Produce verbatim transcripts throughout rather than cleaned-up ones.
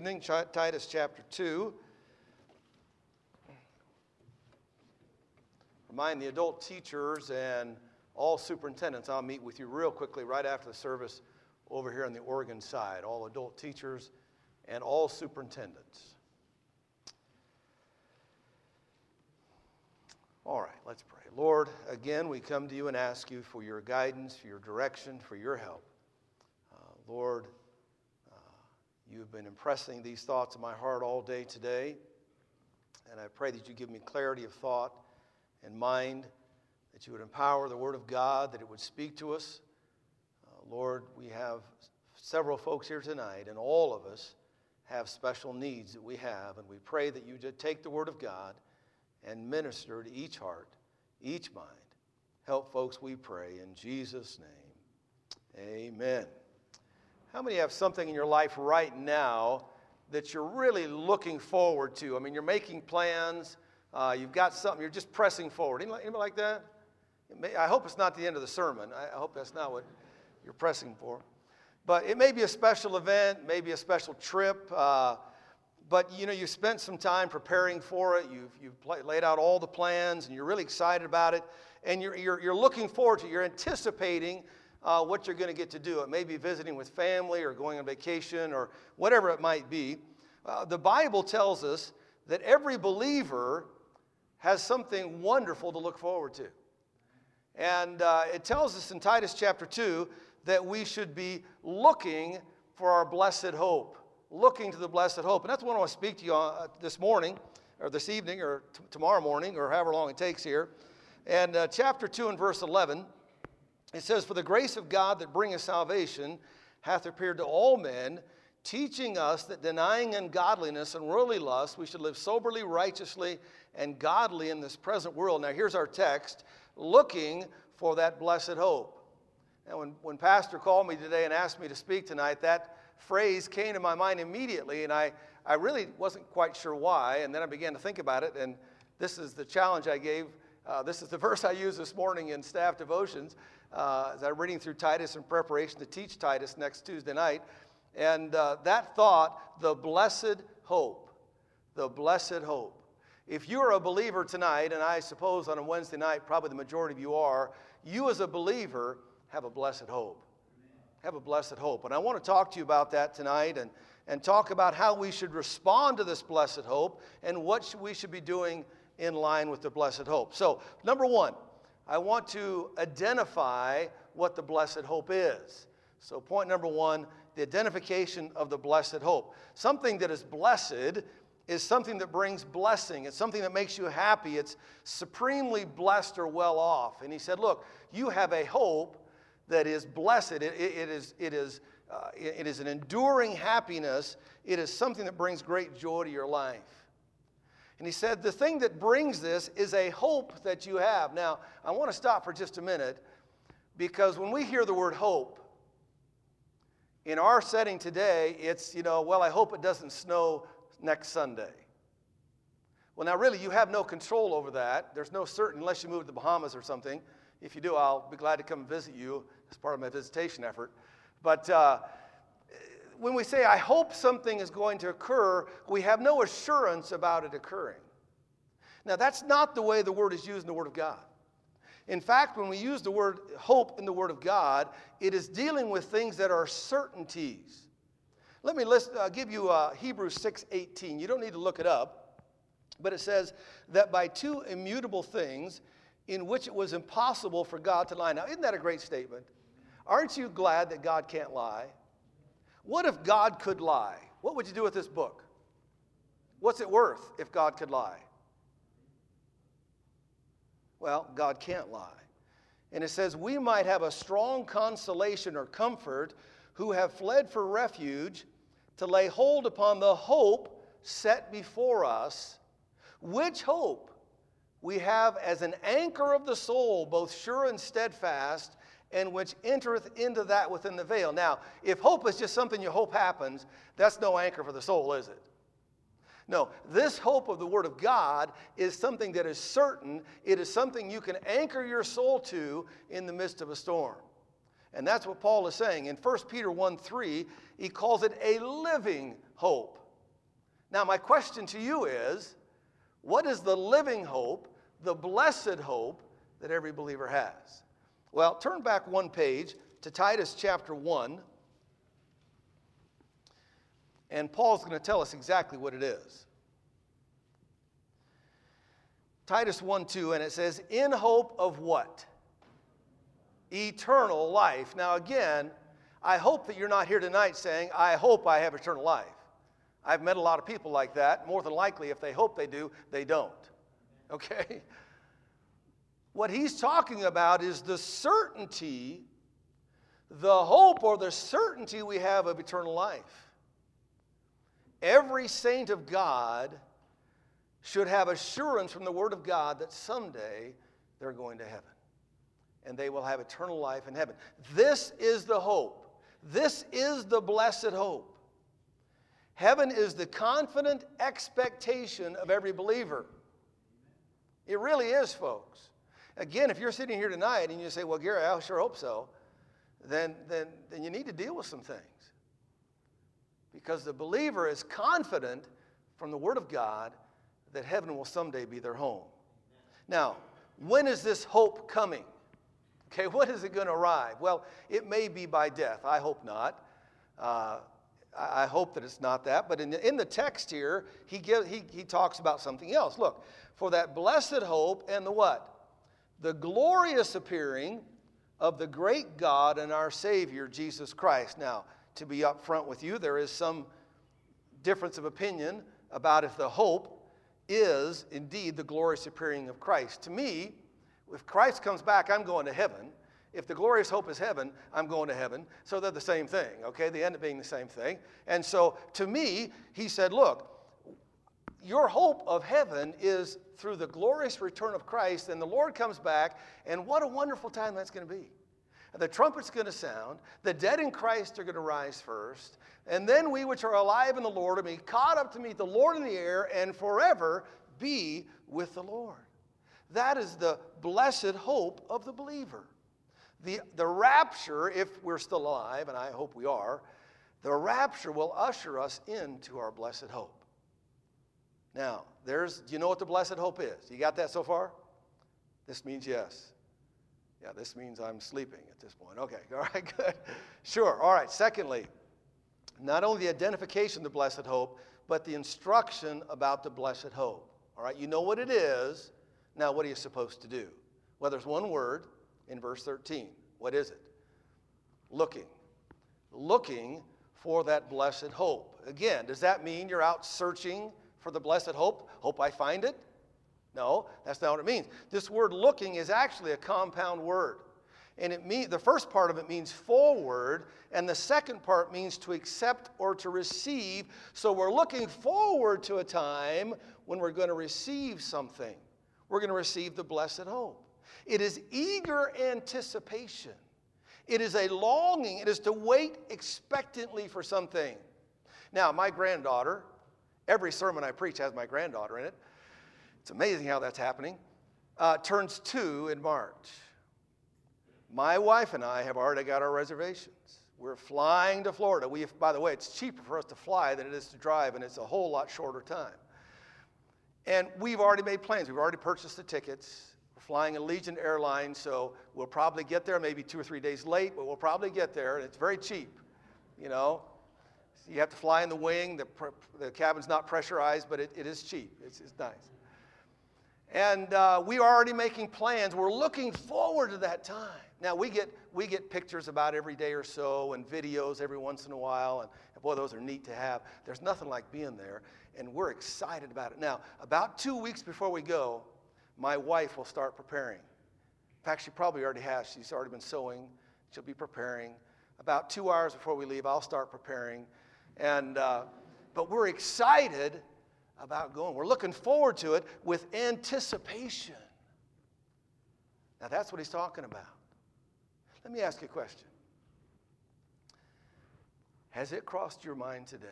evening, Titus chapter two. Remind the adult teachers and all superintendents, I'll meet with you real quickly right after the service over here on the Oregon side. All adult teachers and all superintendents. All right, let's pray. Lord, again, we come to you and ask you for your guidance, for your direction, for your help. Uh, Lord, uh, you've been impressing these thoughts in my heart all day today, and I pray that you give me clarity of thought and mind, that you would empower the Word of God, that it would speak to us. Uh, Lord, we have several folks here tonight, and all of us have special needs that we have, and we pray that you would take the Word of God and minister to each heart, each mind. Help folks, we pray, in Jesus' name. Amen. How many have something in your life right now that you're really looking forward to? I mean, you're making plans. Uh, you've got something. You're just pressing forward. Anybody, anybody like that? May, I hope it's not the end of the sermon. I, I hope that's not what you're pressing for. But it may be a special event, maybe a special trip. Uh, But, you know, you spent some time preparing for it. You've, you've play, laid out all the plans, and you're really excited about it. And you're, you're, you're looking forward to it. You're anticipating uh, what you're going to get to do. It may be visiting with family or going on vacation or whatever it might be. Uh, the Bible tells us that every believer has something wonderful to look forward to. And uh, it tells us in Titus chapter two that we should be looking for our blessed hope. Looking to the blessed hope. And that's what I want to speak to you on, uh, this morning, or this evening, or t- tomorrow morning, or however long it takes here. And uh, chapter two and verse eleven, it says, "For the grace of God that bringeth salvation hath appeared to all men, teaching us that denying ungodliness and worldly lust, we should live soberly, righteously, and godly in this present world." Now here's our text, looking for that blessed hope. Now when, when Pastor called me today and asked me to speak tonight, that phrase came to my mind immediately, and I, I really wasn't quite sure why, and then I began to think about it, and this is the challenge I gave. Uh, this is the verse I used this morning in staff devotions uh, as I'm reading through Titus in preparation to teach Titus next Tuesday night, and uh, that thought, the blessed hope, the blessed hope. If you're a believer tonight, and I suppose on a Wednesday night probably the majority of you are, you as a believer have a blessed hope. Have a blessed hope. And I want to talk to you about that tonight and, and talk about how we should respond to this blessed hope and what should, we should be doing in line with the blessed hope. So, number one, I want to identify what the blessed hope is. So, point number one, the identification of the blessed hope. Something that is blessed is something that brings blessing. It's something that makes you happy. It's supremely blessed or well off. And he said, look, you have a hope that is blessed. It, it, it is, it, is, uh, it, it is an enduring happiness. It is something that brings great joy to your life. And he said, the thing that brings this is a hope that you have. Now, I want to stop for just a minute, because when we hear the word hope, in our setting today, it's, you know, well, I hope it doesn't snow next Sunday. Well, now, really, you have no control over that. There's no certain, unless you move to the Bahamas or something. If you do, I'll be glad to come visit you as part of my visitation effort. But uh, when we say, I hope something is going to occur, we have no assurance about it occurring. Now, that's not the way the word is used in the Word of God. In fact, when we use the word hope in the Word of God, it is dealing with things that are certainties. Let me list, uh, give you uh, Hebrews six eighteen. You don't need to look it up, but it says that by two immutable things in which it was impossible for God to lie. Now, isn't that a great statement? Aren't you glad that God can't lie? What if God could lie? What would you do with this book? What's it worth if God could lie? Well, God can't lie. And it says, we might have a strong consolation or comfort who have fled for refuge to lay hold upon the hope set before us, which hope we have as an anchor of the soul, both sure and steadfast, and which entereth into that within the veil. Now, if hope is just something you hope happens, that's no anchor for the soul, is it? No, this hope of the Word of God is something that is certain. It is something you can anchor your soul to in the midst of a storm. And that's what Paul is saying. In First Peter one three, he calls it a living hope. Now, my question to you is, what is the living hope, the blessed hope that every believer has? Well, turn back one page to Titus chapter one. And Paul's going to tell us exactly what it is. Titus one two, and it says, in hope of what? Eternal life. Now again, I hope that you're not here tonight saying, I hope I have eternal life. I've met a lot of people like that. More than likely, if they hope they do, they don't. Okay? What he's talking about is the certainty, the hope or the certainty we have of eternal life. Every saint of God should have assurance from the Word of God that someday they're going to heaven. And they will have eternal life in heaven. This is the hope. This is the blessed hope. Heaven is the confident expectation of every believer. It really is, folks. Again, if you're sitting here tonight and you say, well, Gary, I sure hope so, then, then, then you need to deal with some things. Because the believer is confident from the Word of God that heaven will someday be their home. Now, when is this hope coming? Okay, when is it going to arrive? Well, it may be by death. I hope not. Uh, I hope that it's not that. But in the, in the text here, he, give, he, he talks about something else. Look, for that blessed hope and the what? The glorious appearing of the great God and our Savior, Jesus Christ. Now, to be up front with you, there is some difference of opinion about if the hope is indeed the glorious appearing of Christ. To me, if Christ comes back, I'm going to heaven. If the glorious hope is heaven, I'm going to heaven. So they're the same thing, okay? They end up being the same thing. And so to me, he said, look, your hope of heaven is through the glorious return of Christ, and the Lord comes back, and what a wonderful time that's going to be. The trumpet's going to sound, the dead in Christ are going to rise first, and then we which are alive in the Lord will be caught up to meet the Lord in the air and forever be with the Lord. That is the blessed hope of the believer. The, the rapture, if we're still alive, and I hope we are, the rapture will usher us into our blessed hope. Now, there's, do you know what the blessed hope is? You got that so far? This means yes. Yeah, this means I'm sleeping at this point. Okay, all right, good. Sure, all right. Secondly, not only the identification of the blessed hope, but the instruction about the blessed hope. All right, you know what it is. Now, what are you supposed to do? Well, there's one word in verse thirteen. What is it? Looking. Looking for that blessed hope. Again, does that mean you're out searching for the blessed hope? Hope I find it? No, that's not what it means. This word looking is actually a compound word. And it mean, the first part of it means forward, and the second part means to accept or to receive. So we're looking forward to a time when we're going to receive something. We're going to receive the blessed hope. It is eager anticipation. It is a longing. It is to wait expectantly for something. Now, my granddaughter, every sermon I preach has my granddaughter in it. It's amazing how that's happening. Uh, turns two in March. My wife and I have already got our reservations. We're flying to Florida. We, by the way, it's cheaper for us to fly than it is to drive, and it's a whole lot shorter time. And we've already made plans. We've already purchased the tickets. We're flying Allegiant Airlines, so we'll probably get there maybe two or three days late, but we'll probably get there, and it's very cheap, you know. You have to fly in the wing. The, the cabin's not pressurized, but it, it is cheap. It's, it's nice. And uh, we are already making plans. We're looking forward to that time. Now, we get we get pictures about every day or so and videos every once in a while, and, and boy, those are neat to have. There's nothing like being there, and we're excited about it. Now, about two weeks before we go, my wife will start preparing. In fact, she probably already has. She's already been sewing. She'll be preparing. About two hours before we leave, I'll start preparing. And uh, but we're excited about going. We're looking forward to it with anticipation. Now, that's what he's talking about. Let me ask you a question. Has it crossed your mind today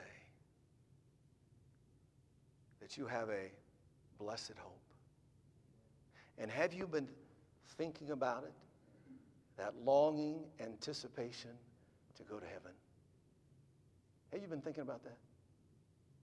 that you have a blessed hope? And have you been thinking about it? That longing anticipation to go to heaven? Have you been thinking about that?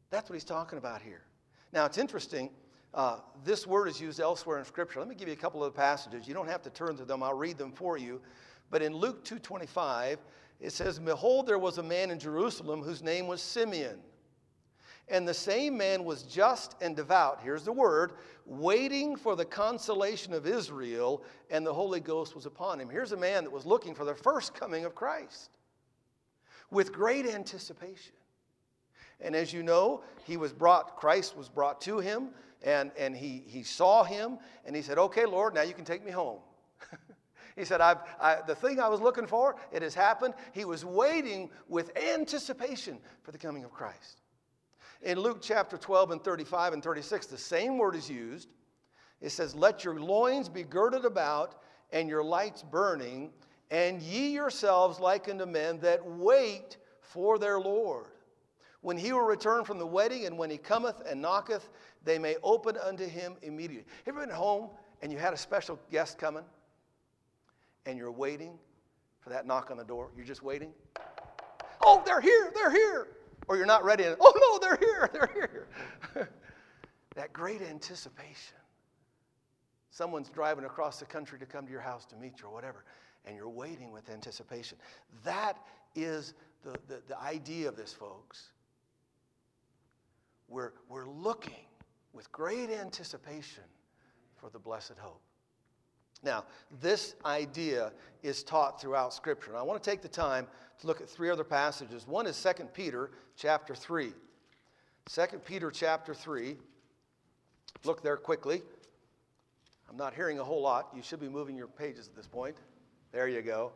That's what he's talking about here. Now, it's interesting. Uh, this word is used elsewhere in Scripture. Let me give you a couple of passages. You don't have to turn to them. I'll read them for you. But in Luke two twenty-five, it says, "Behold, there was a man in Jerusalem whose name was Simeon. And the same man was just and devout," here's the word, "waiting for the consolation of Israel, and the Holy Ghost was upon him." Here's a man that was looking for the first coming of Christ with great anticipation. And as you know, he was brought, Christ was brought to him, and, and he, he saw him, and he said, "Okay, Lord, now you can take me home." He said, I've, I, the thing I was looking for, it has happened. He was waiting with anticipation for the coming of Christ. In Luke chapter twelve and thirty-five and thirty-six, the same word is used. It says, "Let your loins be girded about, and your lights burning, and ye yourselves like unto men that wait for their Lord, when he will return from the wedding, and when he cometh and knocketh, they may open unto him immediately." Have you been at home and you had a special guest coming, and you're waiting for that knock on the door? You're just waiting. "Oh, they're here, they're here." Or you're not ready. "Oh, no, they're here, they're here." That great anticipation. Someone's driving across the country to come to your house to meet you or whatever, and you're waiting with anticipation. That is the, the, the idea of this, folks. We're, we're looking with great anticipation for the blessed hope. Now, this idea is taught throughout Scripture. And I want to take the time to look at three other passages. One is Second Peter chapter three. Second Peter chapter three. Look there quickly. I'm not hearing a whole lot. You should be moving your pages at this point. There you go.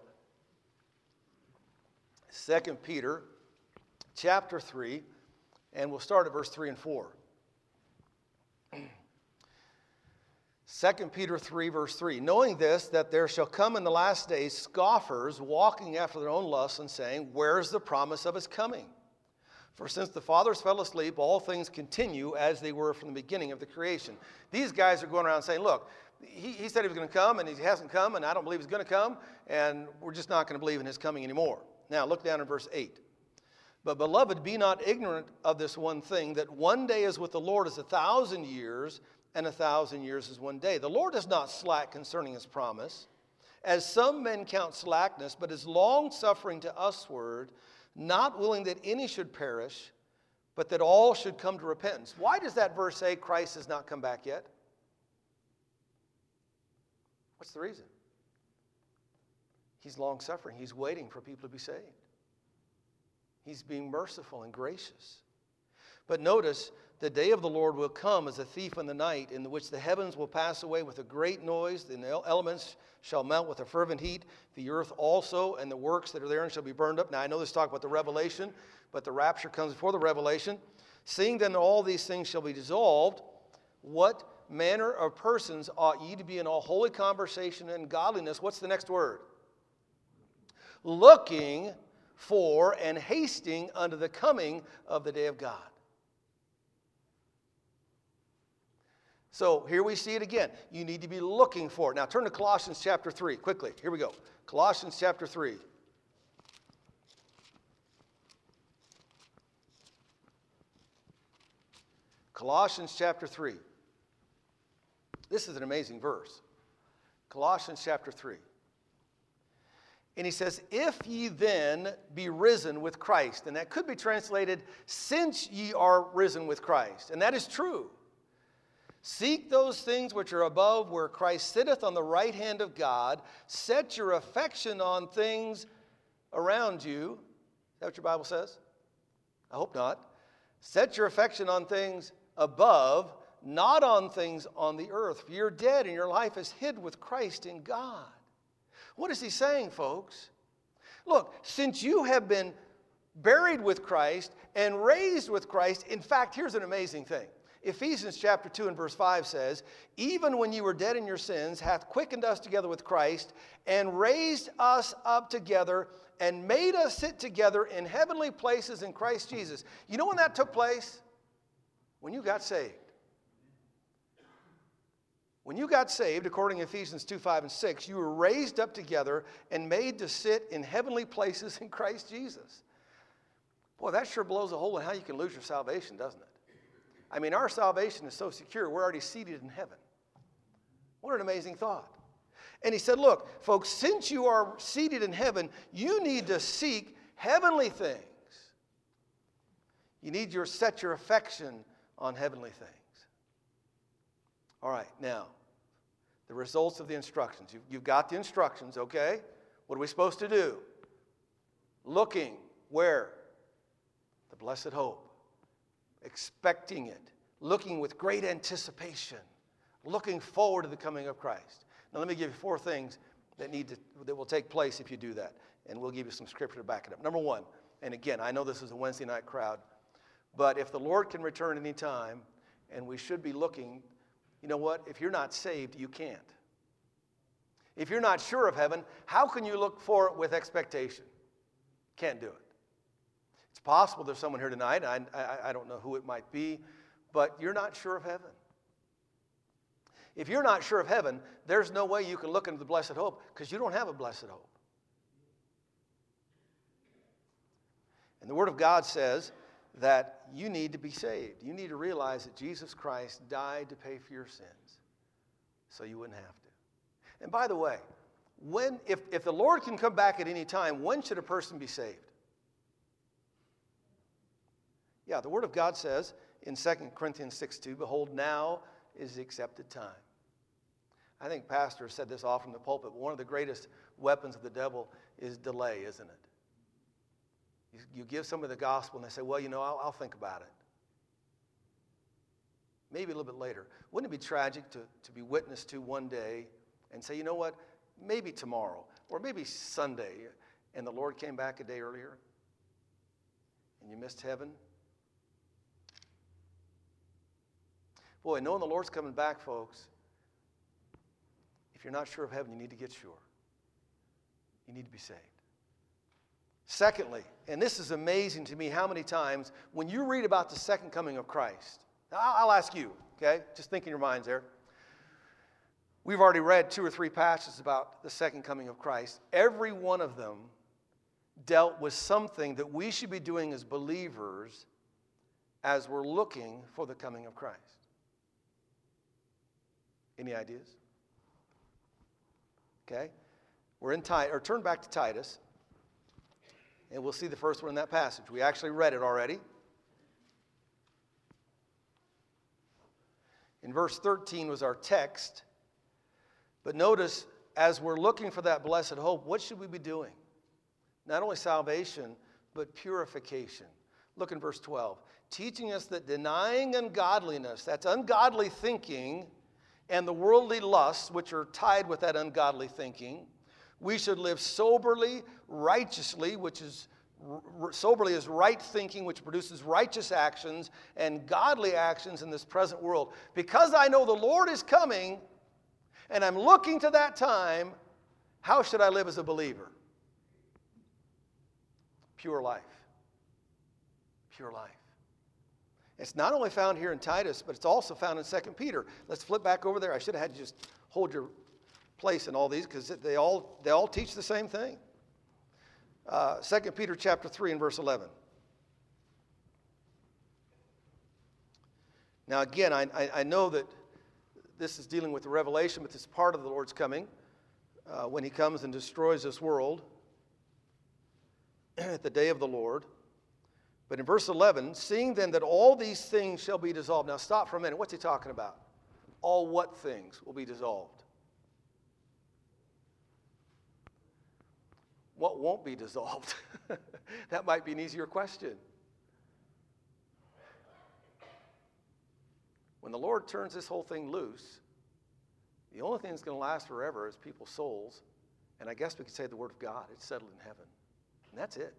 Second Peter chapter three. And we'll start at verse three and four. Second Peter three, verse three. "Knowing this, that there shall come in the last days scoffers, walking after their own lusts, and saying, Where is the promise of his coming? For since the fathers fell asleep, all things continue as they were from the beginning of the creation." These guys are going around saying, look, he, he said he was going to come, and he hasn't come, and I don't believe he's going to come, and we're just not going to believe in his coming anymore. Now, look down in verse eight. "But, beloved, be not ignorant of this one thing, that one day is with the Lord as a thousand years, and a thousand years is one day. The Lord is not slack concerning his promise, as some men count slackness, but is long-suffering to usward, not willing that any should perish, but that all should come to repentance." Why does that verse say Christ has not come back yet? What's the reason? He's long-suffering. He's waiting for people to be saved. He's being merciful and gracious. But notice, the day of the Lord will come as a thief in the night, in which the heavens will pass away with a great noise, the elements shall melt with a fervent heat, the earth also and the works that are therein shall be burned up. Now, I know this talk about the revelation, but the rapture comes before the revelation. "Seeing then all these things shall be dissolved, what manner of persons ought ye to be in all holy conversation and godliness?" What's the next word? "Looking for and hasting unto the coming of the day of God." So here we see it again. You need to be looking for it. Now turn to Colossians chapter three, quickly. Here we go. Colossians chapter three. Colossians chapter three. This is an amazing verse. Colossians chapter three. And he says, "If ye then be risen with Christ," and that could be translated, "since ye are risen with Christ." And that is true. "Seek those things which are above, where Christ sitteth on the right hand of God. Set your affection on things around you." Is that what your Bible says? I hope not. "Set your affection on things above, not on things on the earth. For you're dead, and your life is hid with Christ in God." What is he saying, folks? Look, since you have been buried with Christ and raised with Christ, in fact, here's an amazing thing. Ephesians chapter two and verse five says, "Even when you were dead in your sins, hath quickened us together with Christ, and raised us up together, and made us sit together in heavenly places in Christ Jesus." You know when that took place? When you got saved. When you got saved, according to Ephesians two, five, and six, you were raised up together and made to sit in heavenly places in Christ Jesus. Boy, that sure blows a hole in how you can lose your salvation, doesn't it? I mean, our salvation is so secure, we're already seated in heaven. What an amazing thought. And he said, look, folks, since you are seated in heaven, you need to seek heavenly things. You need to set your affection on heavenly things. All right, now, the results of the instructions. You've, you've got the instructions, okay? What are we supposed to do? Looking where? The blessed hope. Expecting it. Looking with great anticipation. Looking forward to the coming of Christ. Now let me give you four things that need to, that will take place if you do that. And we'll give you some scripture to back it up. Number one, and again, I know this is a Wednesday night crowd, but if the Lord can return any time, and we should be looking, you know what? If you're not saved, you can't. If you're not sure of heaven, how can you look for it with expectation? Can't do it. It's possible there's someone here tonight, I, I, I don't know who it might be, but you're not sure of heaven. If you're not sure of heaven, there's no way you can look into the blessed hope because you don't have a blessed hope. And the Word of God says that you need to be saved. You need to realize that Jesus Christ died to pay for your sins so you wouldn't have to. And by the way, when if, if the Lord can come back at any time, when should a person be saved? Yeah, the Word of God says in Second Corinthians six two, behold, now is the accepted time. I think pastors said this often in the pulpit, but one of the greatest weapons of the devil is delay, isn't it? You, you give somebody the gospel and they say, well, you know, I'll, I'll think about it. Maybe a little bit later. Wouldn't it be tragic to, to be witnessed to one day and say, you know what, maybe tomorrow or maybe Sunday, and the Lord came back a day earlier and you missed heaven? Boy, knowing the Lord's coming back, folks, if you're not sure of heaven, you need to get sure. You need to be saved. Secondly, and this is amazing to me how many times when you read about the second coming of Christ, now I'll ask you, okay, just think in your minds there. We've already read two or three passages about the second coming of Christ. Every one of them dealt with something that we should be doing as believers as we're looking for the coming of Christ. Any ideas? Okay. We're in Titus, or turn back to Titus, and we'll see the first one in that passage. We actually read it already. In verse thirteen was our text. But notice, as we're looking for that blessed hope, what should we be doing? Not only salvation, but purification. Look in verse twelve. Teaching us that denying ungodliness, that's ungodly thinking, and the worldly lusts, which are tied with that ungodly thinking, we should live soberly, righteously, which is r- soberly is right thinking, which produces righteous actions and godly actions in this present world. Because I know the Lord is coming, and I'm looking to that time, how should I live as a believer? Pure life. Pure life. It's not only found here in Titus, but it's also found in Second Peter. Let's flip back over there. I should have had you just hold your place in all these because they all, they all teach the same thing. Uh, Second Peter chapter three and verse eleven. Now again, I, I, I know that this is dealing with the revelation, but this is part of the Lord's coming uh, when he comes and destroys this world at the day of the Lord. But in verse eleven, seeing then that all these things shall be dissolved. Now stop for a minute. What's he talking about? All what things will be dissolved? What won't be dissolved? That might be an easier question. When the Lord turns this whole thing loose, the only thing that's going to last forever is people's souls. And I guess we could say the Word of God. It's settled in heaven. And that's it.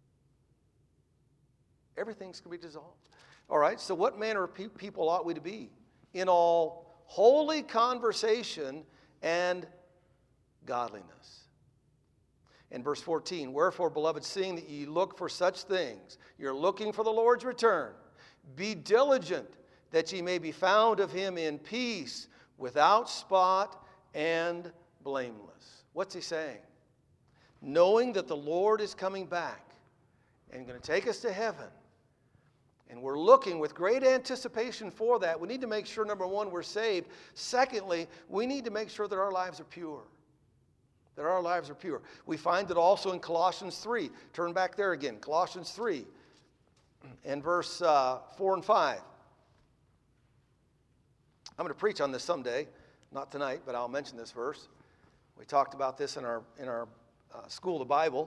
Everything's going to be dissolved. All right, so what manner of pe- people ought we to be? In all holy conversation and godliness. In verse fourteen, wherefore, beloved, seeing that ye look for such things, you're looking for the Lord's return, be diligent that ye may be found of him in peace, without spot and blameless. What's he saying? Knowing that the Lord is coming back, and going to take us to heaven. And we're looking with great anticipation for that. We need to make sure, number one, we're saved. Secondly, we need to make sure that our lives are pure. That our lives are pure. We find it also in Colossians three. Turn back there again. Colossians three and verse uh, four and five. I'm going to preach on this someday. Not tonight, but I'll mention this verse. We talked about this in our, in our uh, school of the Bible.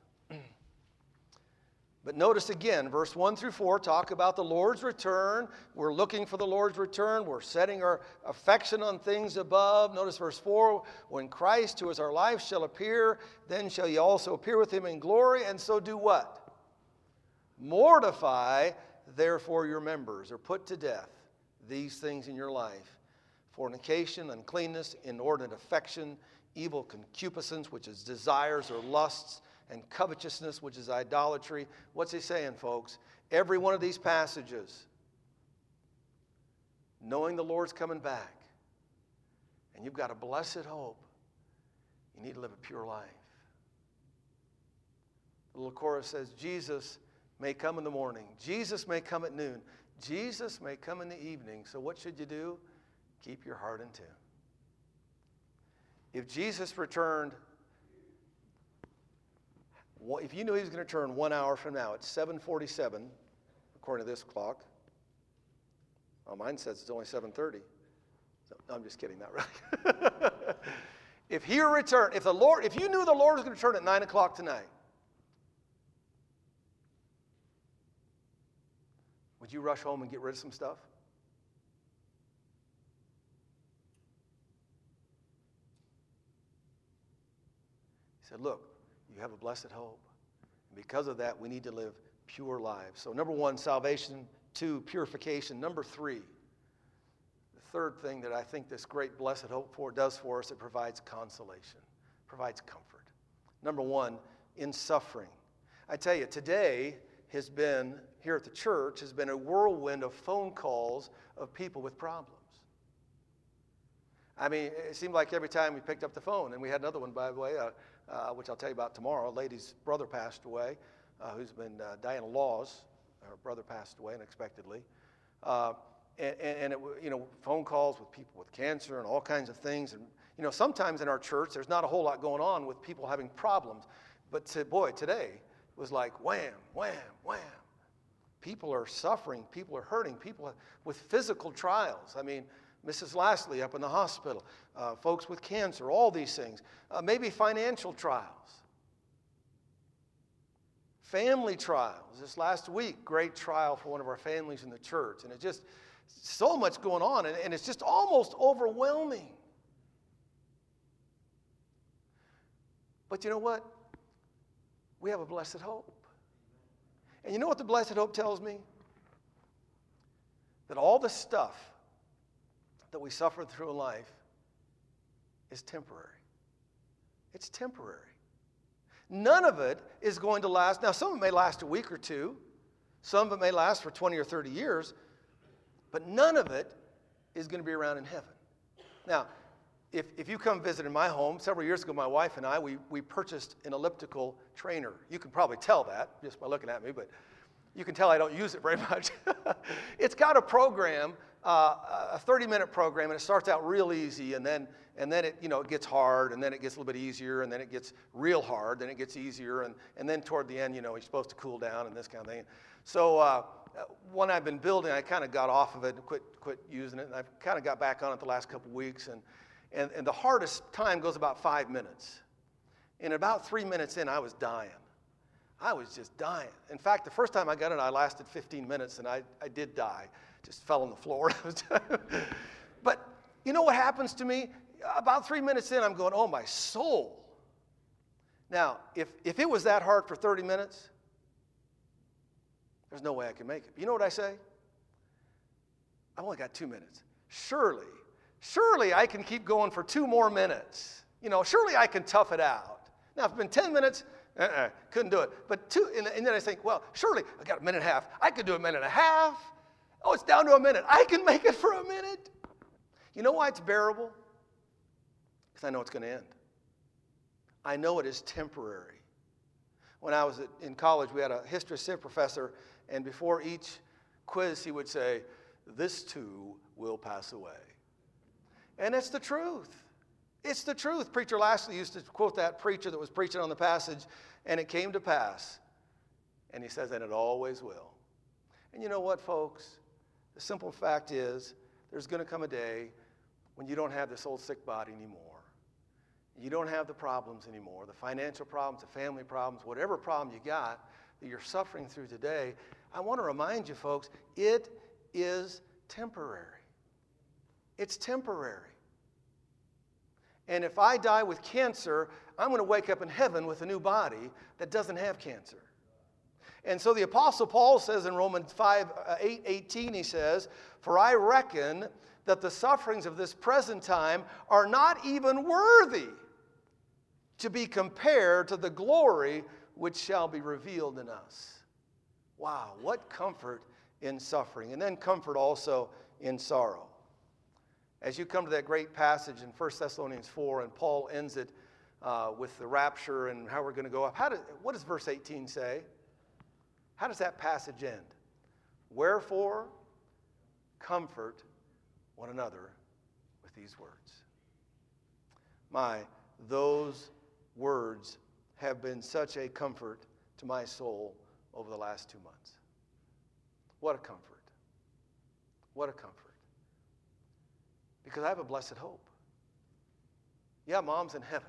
But notice again, verse one through four talk about the Lord's return. We're looking for the Lord's return. We're setting our affection on things above. Notice verse four, when Christ, who is our life, shall appear, then shall ye also appear with him in glory. And so do what? Mortify, therefore, your members, or put to death these things in your life. Fornication, uncleanness, inordinate affection, evil concupiscence, which is desires or lusts, and covetousness, which is idolatry. What's he saying, folks? Every one of these passages, knowing the Lord's coming back, and you've got a blessed hope, you need to live a pure life. The little chorus says, Jesus may come in the morning. Jesus may come at noon. Jesus may come in the evening. So what should you do? Keep your heart in tune. If Jesus returned, if you knew he was going to return one hour from now, it's seven forty-seven, according to this clock. Oh, mine says it's only seven thirty. So, no, I'm just kidding, not really. If he returned, if the Lord, if you knew the Lord was going to return at nine o'clock tonight, would you rush home and get rid of some stuff? He said, look, you have a blessed hope. And because of that, we need to live pure lives. So number one, salvation. Two, purification. Number three, the third thing that I think this great blessed hope for does for us, it provides consolation, provides comfort. Number one, in suffering. I tell you, today has been, here at the church, has been a whirlwind of phone calls of people with problems. I mean, it seemed like every time we picked up the phone, and we had another one, by the way, uh, uh, which I'll tell you about tomorrow. A lady's brother passed away, uh, who's been uh, Diana Laws. Her brother passed away unexpectedly. Uh, and, and it, you know, phone calls with people with cancer and all kinds of things. And, you know, sometimes in our church, there's not a whole lot going on with people having problems. But, to, boy, today it was like wham, wham, wham. People are suffering. People are hurting. People with physical trials. I mean, Missus Lastly up in the hospital, uh, folks with cancer, all these things. Uh, maybe financial trials. Family trials. This last week, great trial for one of our families in the church. And it's just so much going on, and, and it's just almost overwhelming. But you know what? We have a blessed hope. And you know what the blessed hope tells me? That all the stuff that we suffer through in life is temporary. It's temporary. None of it is going to last. Now, some of it may last a week or two. Some of it may last for twenty or thirty years. But none of it is going to be around in heaven. Now, if, if you come visit in my home, several years ago, my wife and I, we, we purchased an elliptical trainer. You can probably tell that just by looking at me, but you can tell I don't use it very much. It's got a program, uh, a thirty-minute program, and it starts out real easy, and then and then it you know it gets hard, and then it gets a little bit easier, and then it gets real hard, then it gets easier, and and then toward the end, you know, you're supposed to cool down and this kind of thing. So uh, one I've been building, I kind of got off of it and quit quit using it, and I've kind of got back on it the last couple of weeks, and and and the hardest time goes about five minutes, and about three minutes in, I was dying. I was just dying. In fact, the first time I got it, I lasted fifteen minutes, and I, I did die. Just fell on the floor. But you know what happens to me? About three minutes in, I'm going, oh, my soul. Now, if, if it was that hard for thirty minutes, there's no way I can make it. You know what I say? I've only got two minutes. Surely, surely I can keep going for two more minutes. You know, surely I can tough it out. Now, if it's been ten minutes, Uh-uh, couldn't do it. But two, and, and then I think, well, surely I got a minute and a half. I could do a minute and a half. Oh, it's down to a minute. I can make it for a minute. You know why it's bearable? Because I know it's going to end. I know it is temporary. when I was at, in college, we had a history civ professor, and before each quiz, he would say, "This too will pass away." And it's the truth. It's the truth. Preacher Lashley used to quote that preacher that was preaching on the passage, and it came to pass. And he says, and it always will. And you know what, folks? The simple fact is, there's going to come a day when you don't have this old sick body anymore. You don't have the problems anymore, the financial problems, the family problems, whatever problem you got that you're suffering through today. I want to remind you, folks, it is temporary. It's temporary. And if I die with cancer, I'm going to wake up in heaven with a new body that doesn't have cancer. And so the Apostle Paul says in Romans five, eight, eighteen, he says, "For I reckon that the sufferings of this present time are not even worthy to be compared to the glory which shall be revealed in us." Wow, what comfort in suffering. And then comfort also in sorrow. As you come to that great passage in First Thessalonians four, and Paul ends it uh, with the rapture and how we're going to go up. How do, what does verse eighteen say? How does that passage end? "Wherefore, comfort one another with these words." My, those words have been such a comfort to my soul over the last two months. What a comfort. What a comfort. Because I have a blessed hope. Yeah, Mom's in heaven.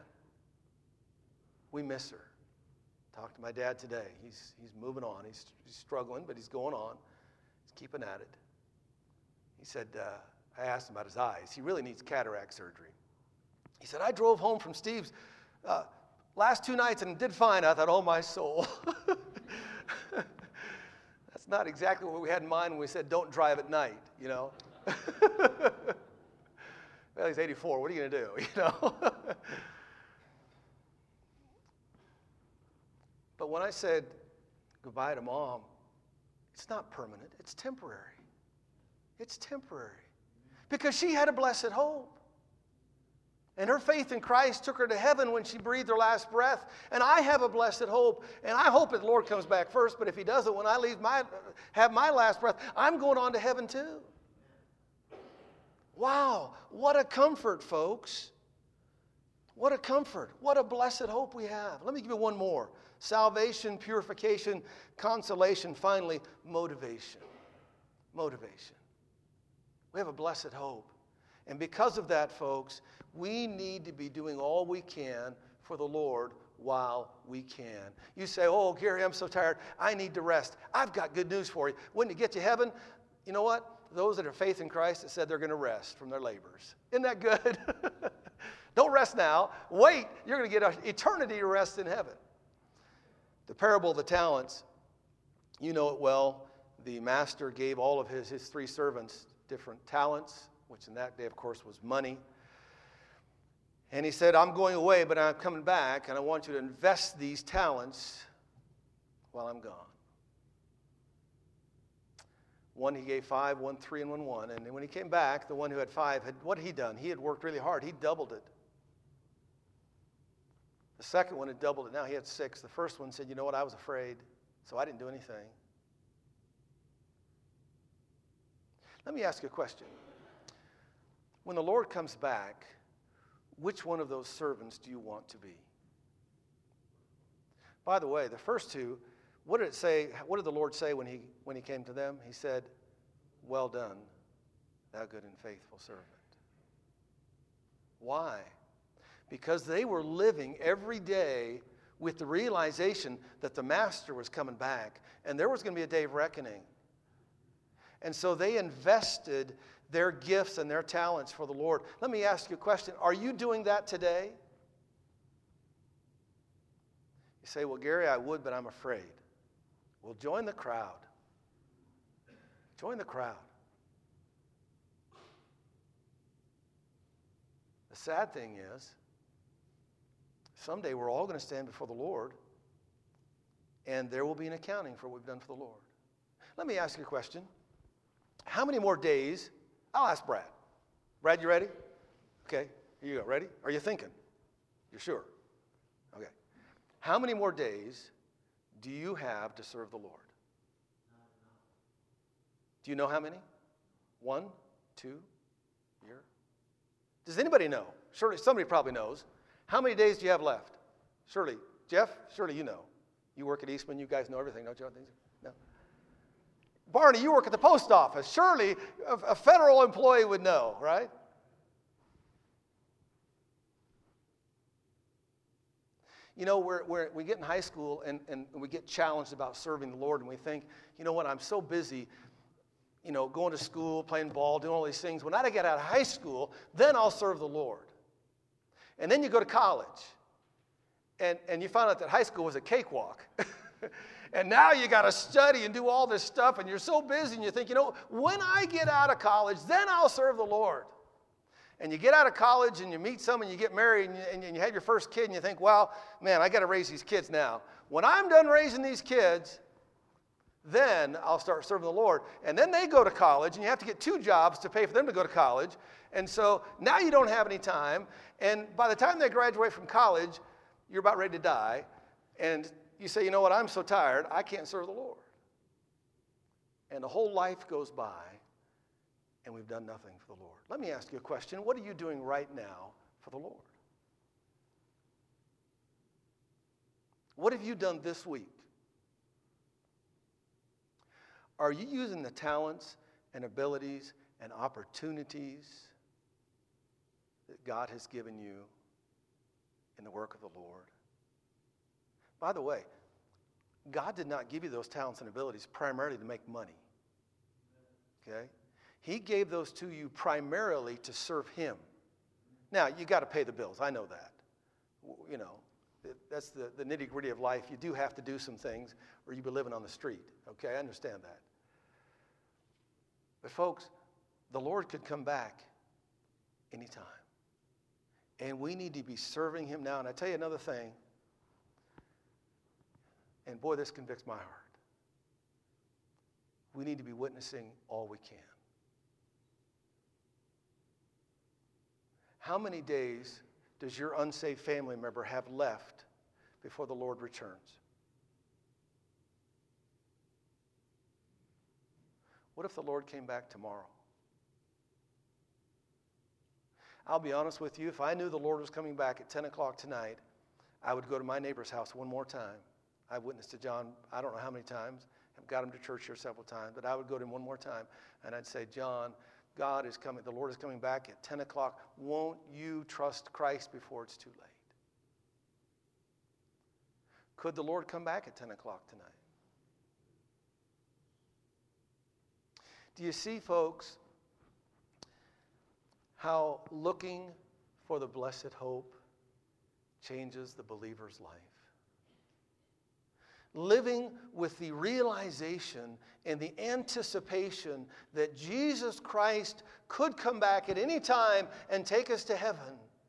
We miss her. Talked to my dad today. He's, he's moving on. He's, he's struggling, but he's going on. He's keeping at it. He said, uh, I asked him about his eyes. He really needs cataract surgery. He said, I drove home from Steve's uh, last two nights and did fine. I thought, oh, my soul. That's not exactly what we had in mind when we said don't drive at night, you know. Well, he's eighty-four. What are you going to do, you know? But when I said goodbye to Mom, it's not permanent. It's temporary. It's temporary. Because she had a blessed hope. And her faith in Christ took her to heaven when she breathed her last breath. And I have a blessed hope. And I hope that the Lord comes back first. But if he doesn't, when I leave my, have my last breath, I'm going on to heaven too. Wow, what a comfort, folks. What a comfort. What a blessed hope we have. Let me give you one more. Salvation, purification, consolation, finally, motivation. Motivation. We have a blessed hope. And because of that, folks, we need to be doing all we can for the Lord while we can. You say, oh, Gary, I'm so tired. I need to rest. I've got good news for you. When you get to heaven, you know what? Those that have faith in Christ that said they're going to rest from their labors. Isn't that good? Don't rest now. Wait. You're going to get an eternity to rest in heaven. The parable of the talents, you know it well. The master gave all of his, his three servants different talents, which in that day, of course, was money. And he said, I'm going away, but I'm coming back, and I want you to invest these talents while I'm gone. One he gave five, one three, and one one. And when he came back, the one who had five, had what had he done? He had worked really hard. He doubled it. The second one had doubled it. Now he had six. The first one said, you know what, I was afraid, so I didn't do anything. Let me ask you a question. When the Lord comes back, which one of those servants do you want to be? By the way, the first two, what did it say? What did the Lord say when he, when he came to them? He said, well done, thou good and faithful servant. Why? Because they were living every day with the realization that the master was coming back and there was going to be a day of reckoning. And so they invested their gifts and their talents for the Lord. Let me ask you a question. Are you doing that today? You say, well, Gary, I would, but I'm afraid. Well, join the crowd. Join the crowd. The sad thing is, someday we're all going to stand before the Lord, and there will be an accounting for what we've done for the Lord. Let me ask you a question. How many more days? I'll ask Brad. Brad, you ready? Okay, here you go. Ready? Are you thinking? You're sure? Okay. How many more days do you have to serve the Lord? Do you know how many? One, two, year? Does anybody know? Surely somebody probably knows. How many days do you have left? Surely, Jeff, surely you know. You work at Eastman, you guys know everything, don't you? No. Barney, you work at the post office. Surely a, a federal employee would know, right? You know, we're, we're, we get in high school and, and we get challenged about serving the Lord, and we think, you know what, I'm so busy, you know, going to school, playing ball, doing all these things. When I get out of high school, then I'll serve the Lord. And then you go to college, and, and you find out that high school was a cakewalk. And now you got to study and do all this stuff, and you're so busy, and you think, you know, when I get out of college, then I'll serve the Lord. And you get out of college and you meet someone, you get married, and you, and you have your first kid, and you think, well, man, I got to raise these kids now. When I'm done raising these kids, then I'll start serving the Lord. And then they go to college, and you have to get two jobs to pay for them to go to college. And so now you don't have any time. And by the time they graduate from college, you're about ready to die. And you say, you know what, I'm so tired, I can't serve the Lord. And the whole life goes by, and we've done nothing for the Lord. Let me ask you a question. What are you doing right now for the Lord? What have you done this week? Are you using the talents and abilities and opportunities that God has given you in the work of the Lord? By the way, God did not give you those talents and abilities primarily to make money. Okay? He gave those to you primarily to serve Him. Now, you got to pay the bills. I know that. You know, that's the, the nitty-gritty of life. You do have to do some things, or you'll be living on the street. Okay, I understand that. But folks, the Lord could come back anytime. And we need to be serving Him now. And I tell you another thing, and boy, this convicts my heart. We need to be witnessing all we can. How many days does your unsaved family member have left before the Lord returns? What if the Lord came back tomorrow? I'll be honest with you, if I knew the Lord was coming back at ten o'clock tonight, I would go to my neighbor's house one more time. I've witnessed to John, I don't know how many times. I've got him to church here several times, but I would go to him one more time, and I'd say, John, God is coming, the Lord is coming back at ten o'clock. Won't you trust Christ before it's too late? Could the Lord come back at ten o'clock tonight? Do you see, folks, how looking for the blessed hope changes the believer's life? Living with the realization and the anticipation that Jesus Christ could come back at any time and take us to heaven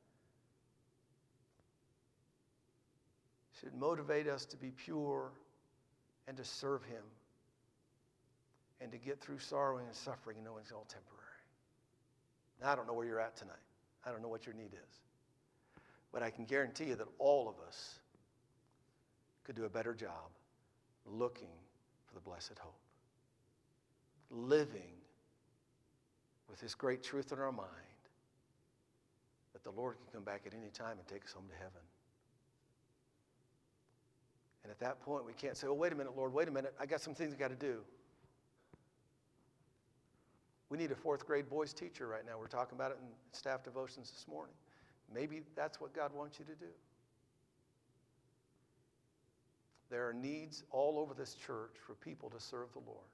should motivate us to be pure and to serve Him and to get through sorrowing and suffering and knowing it's all temporary. Now, I don't know where you're at tonight. I don't know what your need is. But I can guarantee you that all of us could do a better job looking for the blessed hope. Living with this great truth in our mind that the Lord can come back at any time and take us home to heaven. And at that point, we can't say, oh, wait a minute, Lord, wait a minute. I got some things I got to do. We need a fourth grade boys teacher right now. We're talking about it in staff devotions this morning. Maybe that's what God wants you to do. There are needs all over this church for people to serve the Lord.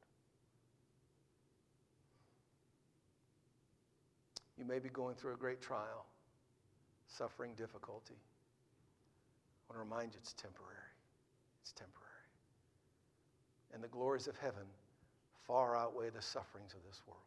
You may be going through a great trial, suffering, difficulty. I want to remind you it's temporary. It's temporary. And the glories of heaven far outweigh the sufferings of this world.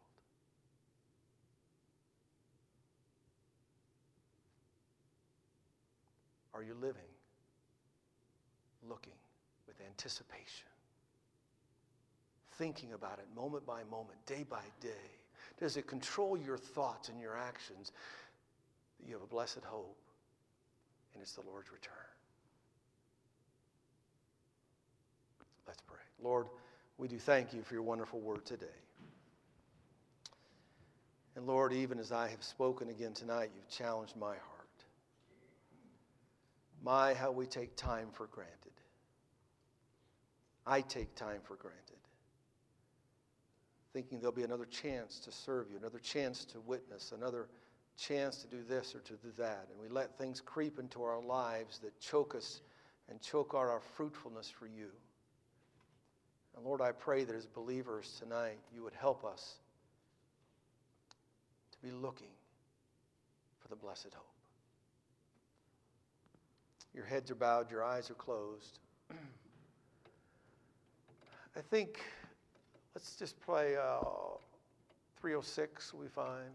Are you living, looking with anticipation, thinking about it moment by moment, day by day? Does it control your thoughts and your actions that you have a blessed hope, and it's the Lord's return? Let's pray. Lord, we do thank you for your wonderful word today. And Lord, even as I have spoken again tonight, you've challenged my heart. My, how we take time for granted. I take time for granted. Thinking there'll be another chance to serve you, another chance to witness, another chance to do this or to do that. And we let things creep into our lives that choke us and choke out our fruitfulness for you. And Lord, I pray that as believers tonight, you would help us to be looking for the blessed hope. Your heads are bowed, your eyes are closed. I think, let's just play uh, three oh six, we find.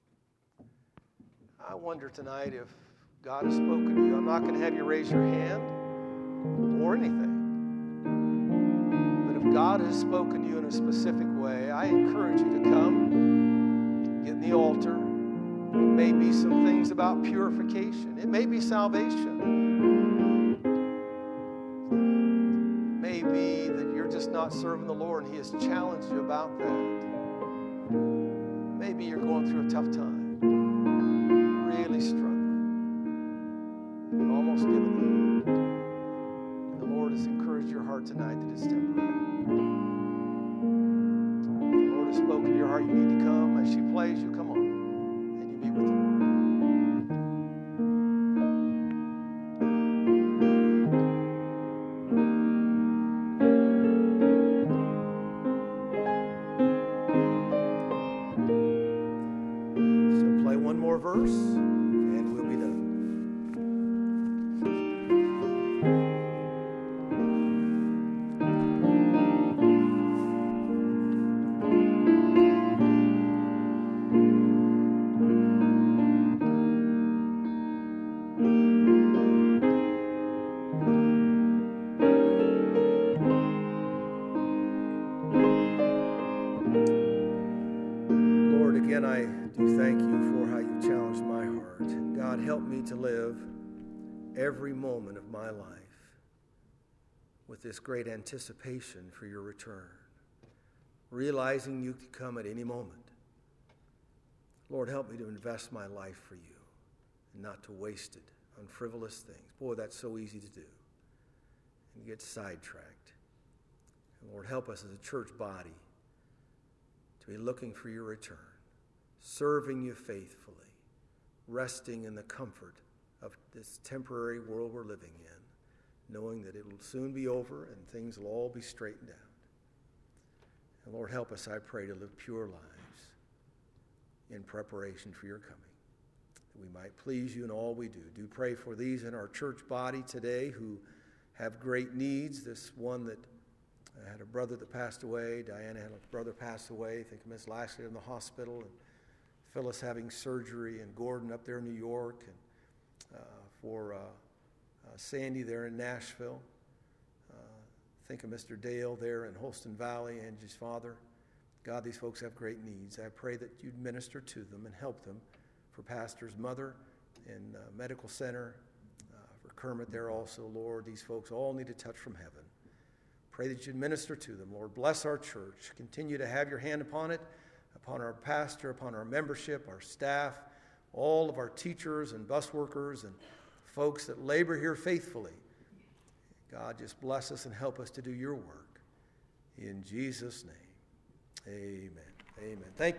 I wonder tonight if God has spoken to you. I'm not going to have you raise your hand or anything. But if God has spoken to you in a specific way, I encourage you to come, get in the altar. It may be some things about purification. It may be salvation. It may be that you're just not serving the Lord and He has challenged you about that. Maybe you're going through a tough time, really struggling, almost giving up. And the Lord has encouraged your heart tonight that it's temporary. The Lord has spoken to your heart. You need to come. As she plays, you come on and you meet with the Lord. Verse, and we'll be done. Lord, again, I do thank you for how you challenged my heart. God, help me to live every moment of my life with this great anticipation for your return, realizing you could come at any moment. Lord, help me to invest my life for you and not to waste it on frivolous things. Boy, that's so easy to do and get sidetracked. And Lord, help us as a church body to be looking for your return, serving you faithfully, resting in the comfort of this temporary world we're living in, knowing that it will soon be over and things will all be straightened out. And Lord, help us, I pray, to live pure lives in preparation for your coming, that we might please you in all we do. Do pray for these in our church body today who have great needs. This one that I had a brother that passed away. Diana had a brother pass away. I think Miss Lashley in the hospital. And Phyllis having surgery. And Gordon up there in New York. And uh, for uh, uh, Sandy there in Nashville. Uh, think of Mister Dale there in Holston Valley, Angie's father. God, these folks have great needs. I pray that you'd minister to them and help them. For Pastor's mother in uh, medical center. Uh, for Kermit there also, Lord. These folks all need a touch from heaven. Pray that you'd minister to them, Lord. Bless our church. Continue to have your hand upon it, upon our pastor, upon our membership, our staff, all of our teachers and bus workers and folks that labor here faithfully. God, just bless us and help us to do your work. In Jesus' name, amen. Amen. Thank you.